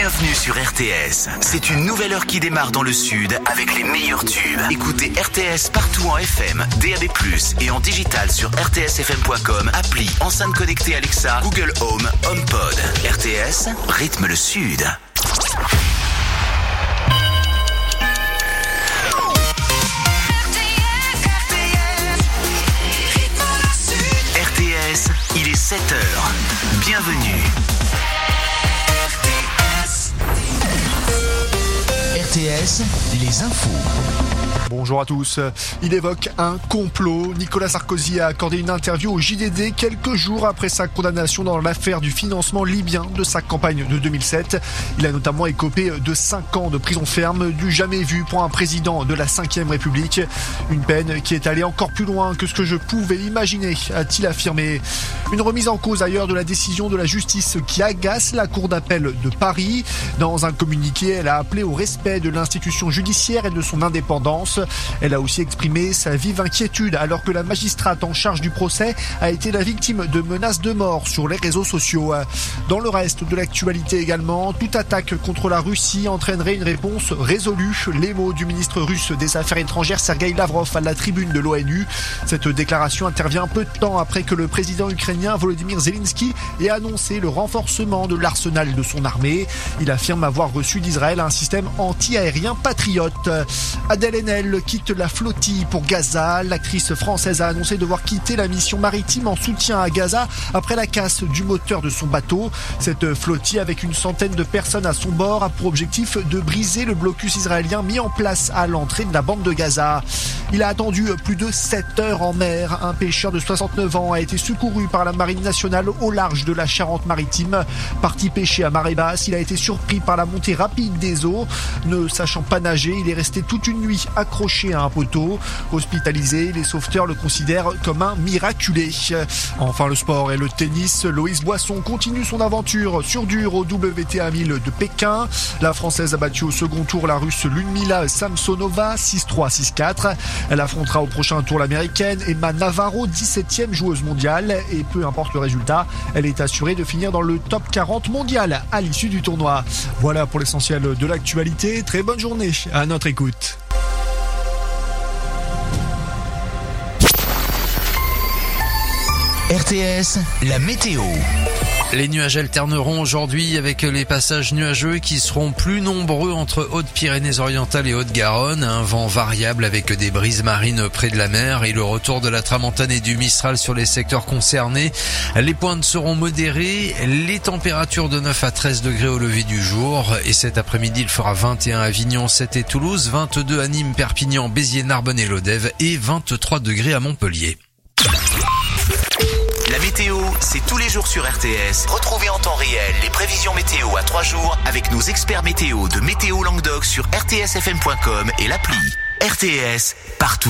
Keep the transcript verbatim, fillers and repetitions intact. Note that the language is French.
Bienvenue sur R T S. C'est une nouvelle heure qui démarre dans le sud avec les meilleurs tubes. Écoutez R T S partout en F M, D A B plus, et en digital sur r t s f m point com, appli, enceinte connectée Alexa, Google Home, HomePod. R T S, rythme le sud. R T S, il est sept heures. Bienvenue. R T S, les infos. Bonjour à tous. Il évoque un complot. Nicolas Sarkozy a accordé une interview au J D D quelques jours après sa condamnation dans l'affaire du financement libyen de sa campagne de deux mille sept. Il a notamment écopé de cinq ans de prison ferme, du jamais vu pour un président de la cinquième République. Une peine qui est allée encore plus loin que ce que je pouvais imaginer, a-t-il affirmé. Une remise en cause ailleurs de la décision de la justice qui agace la Cour d'appel de Paris. Dans un communiqué, elle a appelé au respect de l'institution judiciaire et de son indépendance. Elle a aussi exprimé sa vive inquiétude alors que la magistrate en charge du procès a été la victime de menaces de mort sur les réseaux sociaux. Dans le reste de l'actualité également, toute attaque contre la Russie entraînerait une réponse résolue. Les mots du ministre russe des Affaires étrangères Sergueï Lavrov à la tribune de l'ONU. Cette déclaration intervient peu de temps après que le président ukrainien Volodymyr Zelensky ait annoncé le renforcement de l'arsenal de son armée. Il affirme avoir reçu d'Israël un système anti-aérien patriote. Adèle Haenel quitte la flottille pour Gaza. L'actrice française a annoncé devoir quitter la mission maritime en soutien à Gaza après la casse du moteur de son bateau. Cette flottille, avec une centaine de personnes à son bord, a pour objectif de briser le blocus israélien mis en place à l'entrée de la bande de Gaza. Il a attendu plus de sept heures en mer. Un pêcheur de soixante-neuf ans a été secouru par la Marine nationale au large de la Charente-Maritime. Parti pêcher à marée basse, il a été surpris par la montée rapide des eaux. Ne sachant pas nager, il est resté toute une nuit accroché à un poteau. Hospitalisé, les sauveteurs le considèrent comme un miraculé. Enfin, le sport et le tennis. Loïs Boisson continue son aventure sur dur au W T A mille de Pékin. La Française a battu au second tour la Russe Ludmila Samsonova six trois six quatre. Elle affrontera au prochain tour l'Américaine Emma Navarro, dix-septième joueuse mondiale. Et peu importe le résultat, elle est assurée de finir dans le top quarante mondial à l'issue du tournoi. Voilà pour l'essentiel de l'actualité. Très bonne journée à notre écoute. R T S, la météo. Les nuages alterneront aujourd'hui avec les passages nuageux qui seront plus nombreux entre Hautes-Pyrénées-Orientales et Haute-Garonne. Un vent variable avec des brises marines près de la mer et le retour de la tramontane et du Mistral sur les secteurs concernés. Les pointes seront modérées, les températures de neuf à treize degrés au lever du jour. Et cet après-midi, il fera vingt et un à Avignon, sept et Toulouse, vingt-deux à Nîmes, Perpignan, Béziers, Narbonne et Lodève et vingt-trois degrés à Montpellier. La météo, c'est tous les jours sur R T S. Retrouvez en temps réel les prévisions météo à trois jours avec nos experts météo de Météo Languedoc sur r t s f m point com et l'appli. R T S, partout.